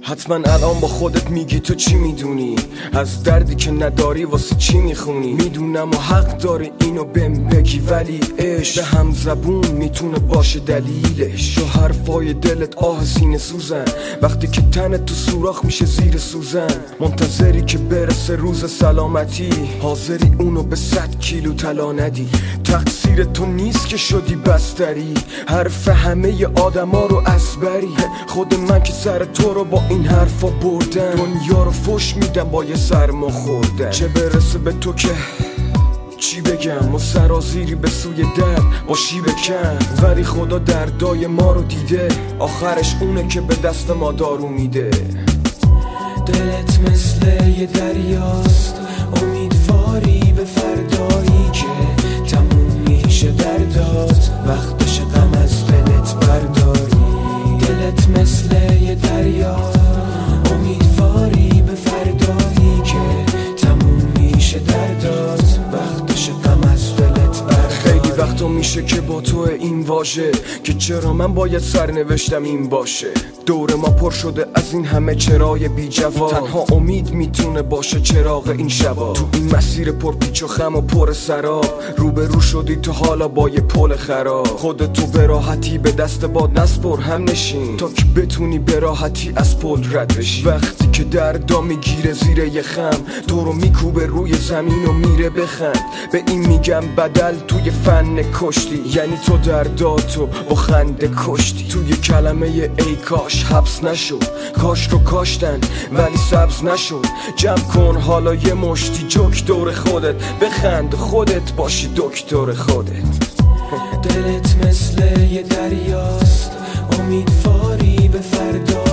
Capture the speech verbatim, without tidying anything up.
حتما الان با خودت میگی تو چی میدونی از دردی که نداری واسه چی میخونی. میدونم و حق داری اینو بهم بگی، ولی عشق به هم زبون میتونه باشه دلیلش. تو حرفای دلت آه سینه سوزن وقتی که تنت تو سوراخ میشه زیر سوزن. منتظری که برسه روز سلامتی، حاضری اونو به صد کیلو طلا ندی. تقصیر تو نیست که شدی بستری، حرف همه آدما رو از بری. خود من که سر تو رو با این حرفا بردم، دنیا رو فش میدم با یه سرما خوردن. چه برسه به تو که چی بگم، و سرازیری به سوی در با شیب کم. ولی خدا دردای ما رو دیده، آخرش اونه که به دست ما دارو میده. دلت مثل یه دریاست، امیدواری به فردایی که تموم میشه دردات، وقتش غم از دلت برداری. دلت مثل یه دریاست، امیدواری به فردایی که تموم میشه دردات، وقتش غم از دلت برداری. خیلی وقتا میشه که با تو این واژه که چرا من باید سرنوشتم این باشه. دور ما پر شده از این همه چرای بی جواب، تنها امید میتونه باشه چراغ این شبا. تو این مسیر پر پیچ و خم و پر سراب، روبرو شدی تو حالا با یه پل خراب. خودتو به راحتی به دست باد نسپر، هم نشین تا که بتونی به راحتی از پل رد بشی. وقتی که دردا میگیره زیر یه خم، تو رو میکوبه روی زمین و میره بخند. به این میگم بدل توی فن کشتی، یعنی تو درداتو با خنده کشتی. توی کلمه ای کاش حبس نشد، کاش رو کاشتن ولی سبز نشد. جمع کن حالا یه مشتی جوک دور خودت، بخند خودت باشی دکتر خودت. دلت مثل یه دریاست، امیدواری به فردا